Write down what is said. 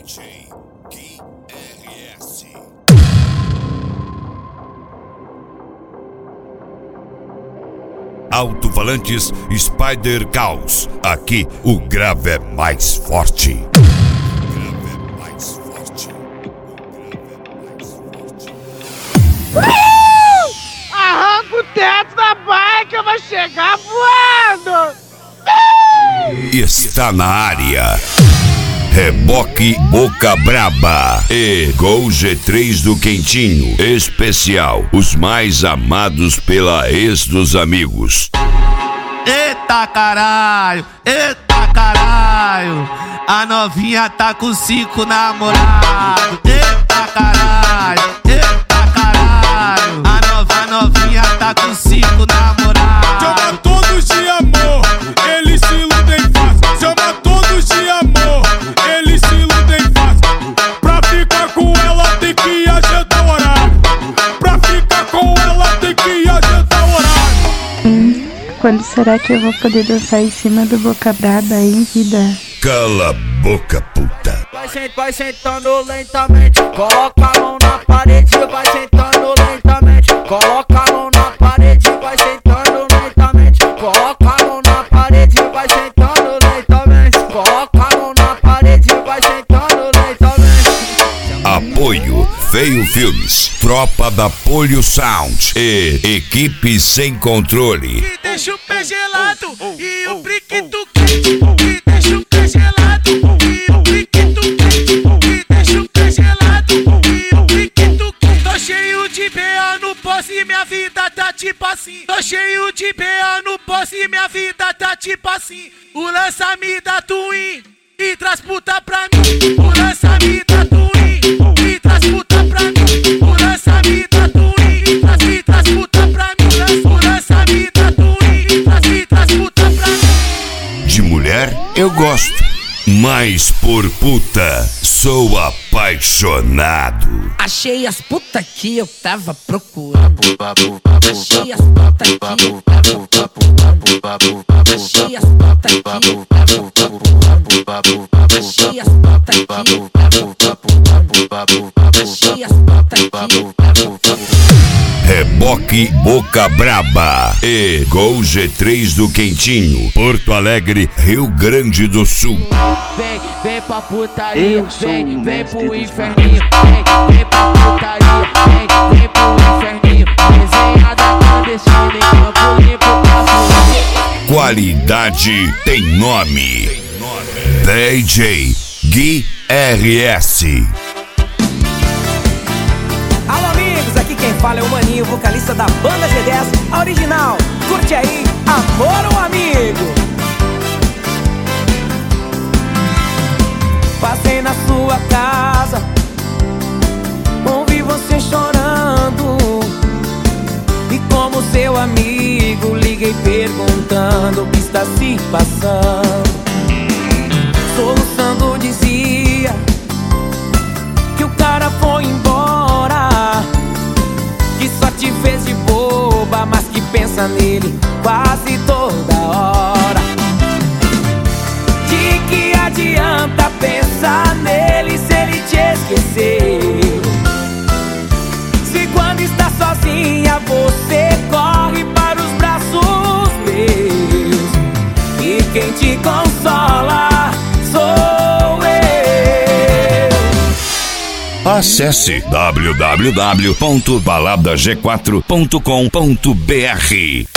DJ Gui RS. Alto-falantes Spider Caos. Aqui o grave é mais forte. Arranca o teto da bike, eu vou chegar voando! Está na área. Reboque Boca Braba e Gol G3 do Quentinho. Especial, os mais amados pela ex dos amigos. Eita caralho, a novinha tá com 5 namorados. Eita caralho, a novinha tá com 5 namorados. Chama todos de amor, eles se iludem fácil. Chama todos de amor, eles se iludem fácil. Pra ficar com ela tem que agendar o horário. Pra ficar com ela tem que agendar o horário. Quando será que eu vou poder dançar em cima do Boca Braba, hein, vida? Cala a boca, puta. Vai sentando lentamente, coloca a mão na parede, vai sentando lentamente, coloca a mão na parede, vai sentando lentamente, coloca a mão na parede, vai sentando lentamente, coloca a mão na parede, vai sentando lentamente. Apoio Feio Filmes, Tropa da Polio Sound e Equipe Sem Controle. Que deixa o pé gelado e o priquito quente. Que deixa o pé gelado e o priquito quente. Que deixa o pé gelado e o priquito quente. Tô cheio de BA no posse e minha vida tá tipo assim. Tô cheio de BA no posse e minha vida tá tipo assim. O lança me dá twin e traz puta pra mim. O lança me dá twin e traz puta pra mim. O lança me dá twin e traz puta pra mim. O lança me dá twin e traz puta pra mim. De mulher eu gosto, mas por puta sou apaixonado. Achei as putas que eu tava procurando. Achei as putas que eu tava procurando. Achei as putas que eu tava procurando. Achei as putas que eu tava procurando. Achei as putas que eu tava procurando. Reboque Boca Braba e Gol G3 do Quentinho, Porto Alegre, Rio Grande do Sul. Vem pra putaria, vem pro inferninho. Vem pra putaria, vem pro inferninho. Resenha da clandestina em Campo Limpo pra Qualidade tem nome. DJ Gui RS. Alô amigos, aqui quem fala é o Maninho, vocalista da banda G10, a original. Curte aí, Amor ou Amigo. Passei na sua casa, ouvi você chorando, e como seu amigo liguei perguntando o que está se passando. Soluçando dizia que o cara foi embora, que só te fez de boba, mas que pensa nele quase toda hora. De que adianta pensar nele se ele te esqueceu? Se quando está sozinha você corre para os braços meus, e quem te consola sou eu. Acesse www.baladag4.com.br.